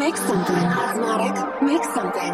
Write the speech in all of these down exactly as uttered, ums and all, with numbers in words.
Make something. Asthmatic. Make something.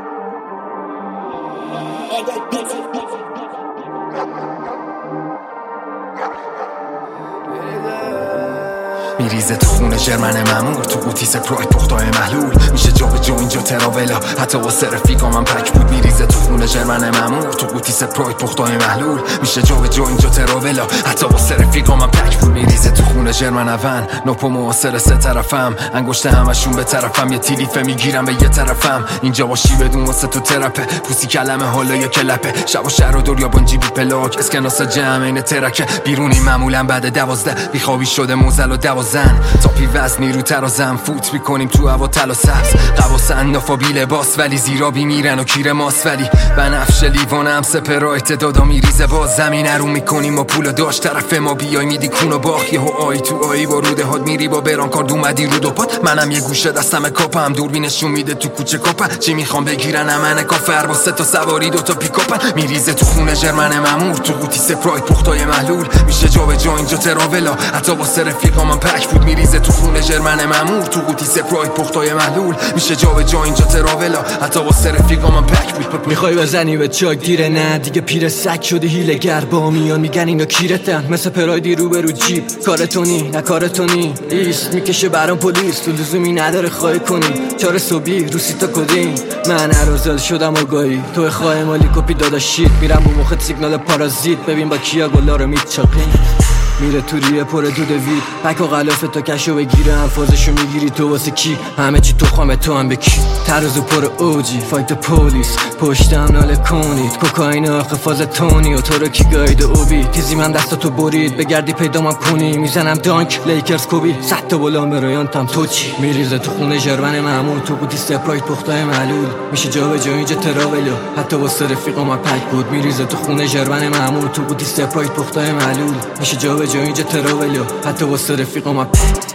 میریزه تو خونه جرمن مامور، تو قوطی سپرایت پختای محلول، میشه جا به جا اینجا تراولا، حتی واسه رفیقا من پک بود. میریزه تو خونه جرمن مامور، تو قوطی سپرایت پختای محلول، میشه جا به جا اینجا تراولا، حتی واسه رفیقا من پک بود. میریزه تو خونه جرمن اون، نوپو معاصر سه طرفم، انگشت همشون به طرفم، یه تیلیفه میگیرم به یه طرفم، اینجا باشی بدون واسه تو ترپه، پوسی کلمه حالا یا کلپه، شب و شهر و دور یا بانجی بی پلاک، اسکناس جمع این ترکه، بیرونی معمولا بعد دوازده، بیخوابی شده موزل و دوازن، تاپی وزن نیرو ترازم، فوت میکنیم تو هوا طلا سبز، قواسن نافا بی لباس ولی زیرا بی میرن و کیر ماست، ولی بنفش لیوانم سپرایت دادا میریزه باز، زمین رو میکنیم و پولو داشت طرف ما بیای میدی کون و باخ، یهو آی تو آی با روده هاد میری با بران کارد اومدی رو دوپات، منم یه گوشه دستم کاپم، دوربینشون میده تو کوچه کاپن، چی میخوام بگیرن امن کافر با سه تا سواری دو تا پیکاپن. میریزه تو خونه جرمن مامور، تو قوطی سپرایت پختای محلول، میشه جا به جا اینجا تراولا، حتی واسه رفیقا من پک بود. میریزه تو خونه جرمن مامور، تو قوطی سپرایت پختای محلول، میشه جا به جا اینجا تراولا، حتی واسه رفیقا من پک بود. میخوای بزنی به چاک گیره، نه دیگه پیر سگ شدی هیلگر، با میان میگن اینا کیرتن، مثل پرایدی رو به رو جیب، کارتونی نه کارتونی، ایست میکشه برام پلیس، تو لزومی نداره خواهی کنی، چاره صبحی رو سیتا کدین، من ارازل شدم آگاهی، تو خواه مالی کپی داداشید، میرم رو مخت سیگنال پارازیت، ببین با کیا گلا رو میچاقین، میره تو ریه پر دود وید، پک و غلاف تو کشو بگیره، انفازشو میگیری تو واسه کی، همه چی تو خامه تو هم بکی، ترازو پر اوجی، فایت پولیس، پشتم ناله کنید، کوکاین آخه فاز تونی و تو رو کی گاید اوبی، تیزی من دستاتو برید، بگردی پیدامم کنی، میزنم دانک لیکرز کوبی، صد تا بلان برایانتم تو چی. میریزه تو خونه جرمن مامور، تو قوطی سپرایت پختای محلول، میشه جا به جا اینجا تراولو، حتی واسه رفیقا من پک بود. میریزه تو خونه جرمن مامور، تو قوطی سپرایت پختای محلول، میشه جا به جا اینجا تراولو، حتی واسه رفیقا من